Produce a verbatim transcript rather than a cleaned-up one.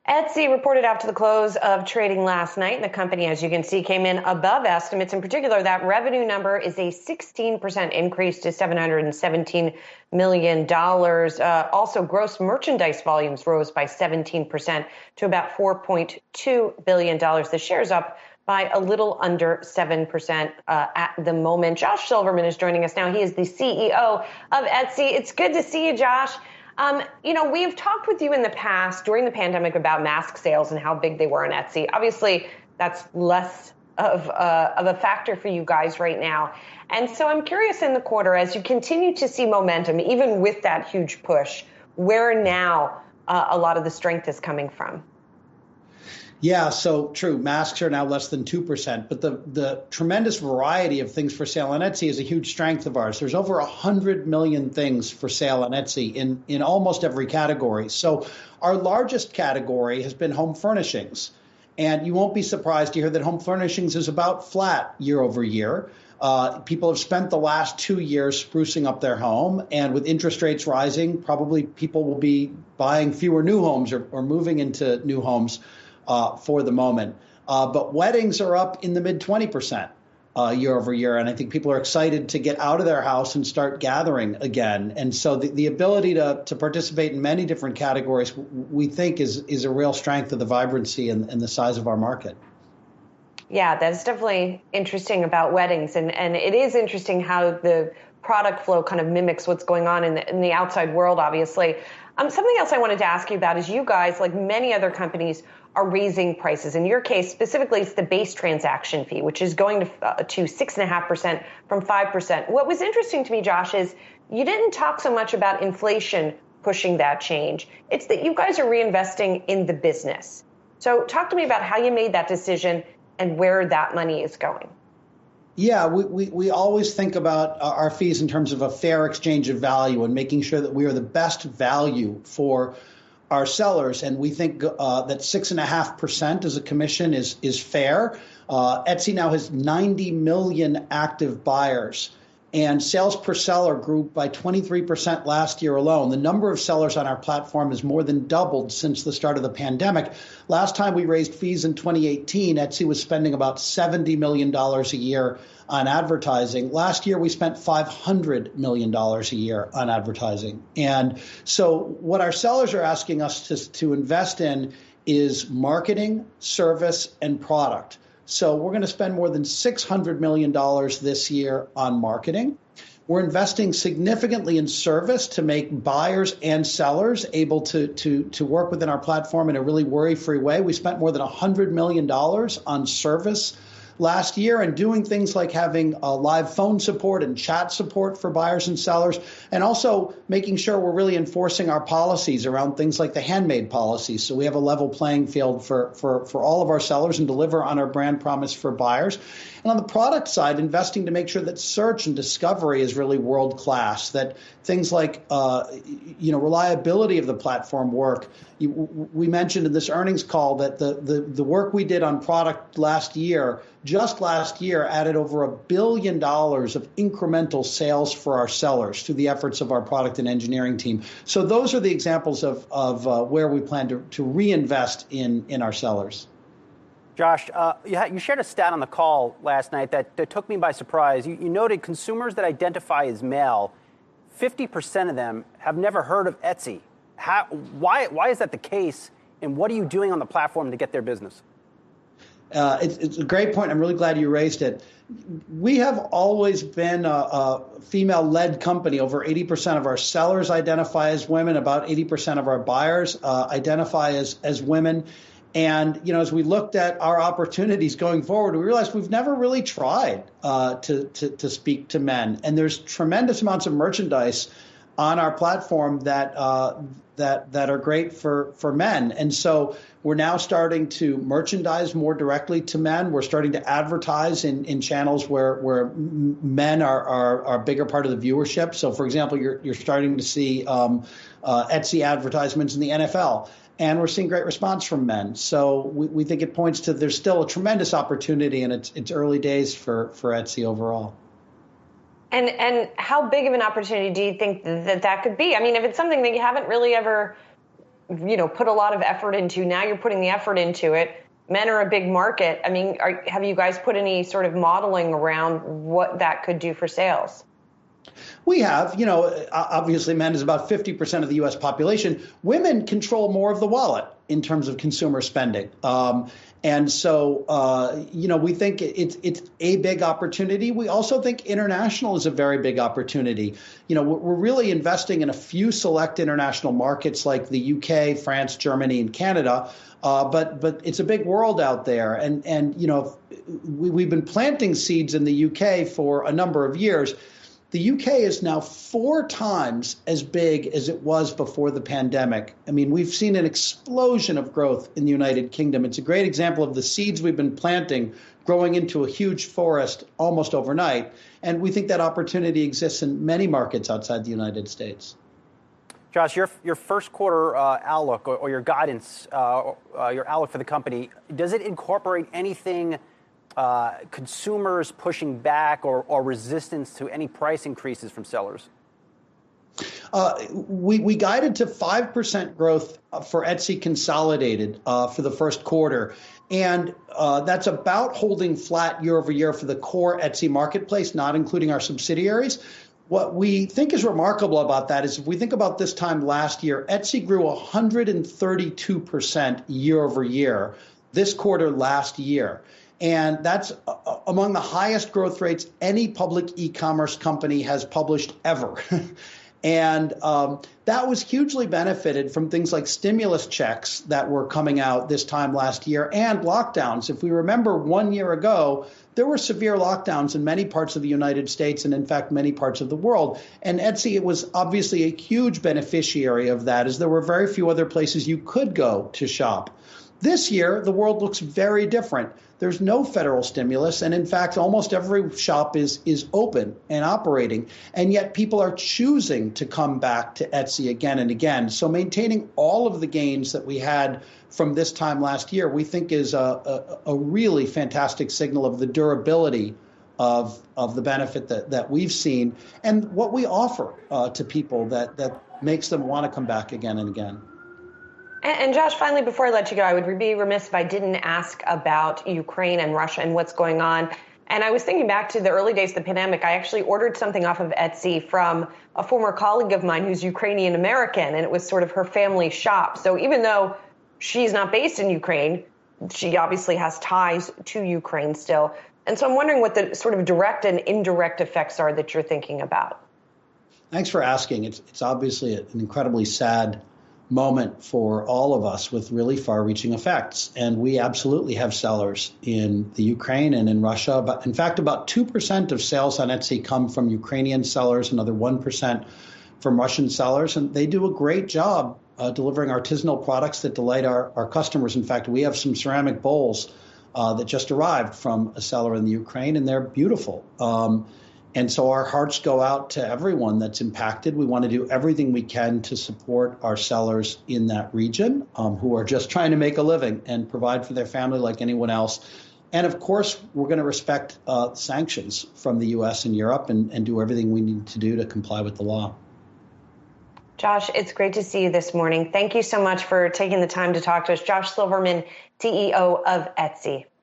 Etsy reported after the close of trading last night. The company, as you can see, came in above estimates. In particular, that revenue number is a sixteen percent increase to seven hundred seventeen million dollars. Uh, also, gross merchandise volumes rose by seventeen percent to about four point two billion dollars. The share's up by a little under seven percent uh, at the moment. Josh Silverman is joining us now. He is the C E O of Etsy. It's good to see you, Josh. Um, you know, we've talked with you in the past during the pandemic about mask sales and how big they were on Etsy. Obviously, that's less of, uh, of a factor for you guys right now. And so I'm curious in the quarter, as you continue to see momentum, even with that huge push, where now uh, a lot of the strength is coming from. Yeah, so true. Masks are now less than two percent, but the, the tremendous variety of things for sale on Etsy is a huge strength of ours. There's over one hundred million things for sale on Etsy in, in almost every category. So our largest category has been home furnishings. And you won't be surprised to hear that home furnishings is about flat year over year. Uh, people have spent the last two years sprucing up their home, and with interest rates rising, probably people will be buying fewer new homes or, or moving into new homes Uh, for the moment. Uh, but weddings are up in the mid twenty percent uh, year over year. And I think people are excited to get out of their house and start gathering again. And so the, the ability to, to participate in many different categories, we think is, is a real strength of the vibrancy and, and the size of our market. Yeah, that's definitely interesting about weddings. And, and it is interesting how the product flow kind of mimics what's going on in the, in the outside world, obviously. Um, something else I wanted to ask you about is you guys, like many other companies, are raising prices. In your case, specifically, it's the base transaction fee, which is going to uh, to six and a half percent from five percent. What was interesting to me, Josh, is you didn't talk so much about inflation pushing that change. It's that you guys are reinvesting in the business. So talk to me about how you made that decision and where that money is going. Yeah, we, we, we always think about our fees in terms of a fair exchange of value and making sure that we are the best value for our sellers. And we think uh, that six and a half percent as a commission is, is fair. Uh, Etsy now has ninety million active buyers, and sales per seller grew by twenty-three percent last year alone. The number of sellers on our platform has more than doubled since the start of the pandemic. Last time we raised fees in twenty eighteen, Etsy was spending about seventy million dollars a year on advertising. Last year, we spent five hundred million dollars a year on advertising. And so what our sellers are asking us to, to invest in is marketing, service, and product. So we're going to spend more than six hundred million dollars this year on marketing. We're investing significantly in service to make buyers and sellers able to, to, to work within our platform in a really worry-free way. We spent more than one hundred million dollars on service last year, and doing things like having uh, live phone support and chat support for buyers and sellers, and also making sure we're really enforcing our policies around things like the handmade policies. So we have a level playing field for, for, for all of our sellers and deliver on our brand promise for buyers. And on the product side, investing to make sure that search and discovery is really world class, that things like uh, you know reliability of the platform work. You, we mentioned in this earnings call that the, the, the work we did on product last year, just last year, added over a billion dollars of incremental sales for our sellers through the efforts of our product and engineering team. So those are the examples of, of uh, where we plan to, to reinvest in, in our sellers. Josh, uh, you, ha- you shared a stat on the call last night that, that took me by surprise. You, you noted consumers that identify as male, fifty percent of them have never heard of Etsy. How, why, why is that the case, and what are you doing on the platform to get their business? Uh, it's, it's a great point. I'm really glad you raised it. We have always been a, a female-led company. Over eighty percent of our sellers identify as women. About eighty percent of our buyers uh, identify as, as women. And, you know, as we looked at our opportunities going forward, we realized we've never really tried uh, to, to, to speak to men. And there's tremendous amounts of merchandise on our platform that uh, that that are great for, for men. And so we're now starting to merchandise more directly to men. We're starting to advertise in, in channels where where men are, are, are a bigger part of the viewership. So, for example, you're you're starting to see um, uh, Etsy advertisements in the N F L. And we're seeing great response from men. So we, we think it points to there's still a tremendous opportunity, and it's it's early days for, for Etsy overall. And and how big of an opportunity do you think that that could be? I mean, if it's something that you haven't really ever you know, put a lot of effort into. Now you're putting the effort into it. Men are a big market. I mean, are, have you guys put any sort of modeling around what that could do for sales? We have, you know, obviously men is about fifty percent of the U S population. Women control more of the wallet in terms of consumer spending. Um, and so, uh, you know, we think it's it's a big opportunity. We also think international is a very big opportunity. You know, we're really investing in a few select international markets like the U K, France, Germany, and Canada. Uh, but but it's a big world out there. And, and you know, we, we've been planting seeds in the U K for a number of years. The U K is now four times as big as it was before the pandemic. I mean, we've seen an explosion of growth in the United Kingdom. It's a great example of the seeds we've been planting growing into a huge forest almost overnight. And we think that opportunity exists in many markets outside the United States. Josh, your your first quarter uh, outlook or, or your guidance, uh, uh, your outlook for the company, does it incorporate anything? Uh, consumers pushing back or, or resistance to any price increases from sellers? Uh, we, we guided to five percent growth for Etsy consolidated uh, for the first quarter. And uh, that's about holding flat year over year for the core Etsy marketplace, not including our subsidiaries. What we think is remarkable about that is if we think about this time last year, Etsy grew one hundred thirty-two percent year over year this quarter last year. And that's uh, among the highest growth rates any public e-commerce company has published ever. And um, that was hugely benefited from things like stimulus checks that were coming out this time last year and lockdowns. If we remember one year ago, there were severe lockdowns in many parts of the United States and, in fact, many parts of the world. And Etsy, it was obviously a huge beneficiary of that, as there were very few other places you could go to shop. This year, the world looks very different. There's no federal stimulus, and in fact, almost every shop is is open and operating, and yet people are choosing to come back to Etsy again and again. So maintaining all of the gains that we had from this time last year, we think is a, a, a really fantastic signal of the durability of of the benefit that, that we've seen and what we offer uh, to people that, that makes them want to come back again and again. And Josh, finally, before I let you go, I would be remiss if I didn't ask about Ukraine and Russia and what's going on. And I was thinking back to the early days of the pandemic. I actually ordered something off of Etsy from a former colleague of mine who's Ukrainian American, and it was sort of her family shop. So even though she's not based in Ukraine, she obviously has ties to Ukraine still. And so I'm wondering what the sort of direct and indirect effects are that you're thinking about. Thanks for asking. It's, it's obviously an incredibly sad moment for all of us with really far-reaching effects. And we absolutely have sellers in the Ukraine and in Russia. But in fact, about two percent of sales on Etsy come from Ukrainian sellers, another one percent from Russian sellers. And they do a great job uh, delivering artisanal products that delight our, our customers. In fact, we have some ceramic bowls uh, that just arrived from a seller in the Ukraine, and they're beautiful. Um, And so our hearts go out to everyone that's impacted. We want to do everything we can to support our sellers in that region um, who are just trying to make a living and provide for their family like anyone else. And of course, we're going to respect uh, sanctions from the U S and Europe and, and do everything we need to do to comply with the law. Josh, it's great to see you this morning. Thank you so much for taking the time to talk to us. Josh Silverman, C E O of Etsy.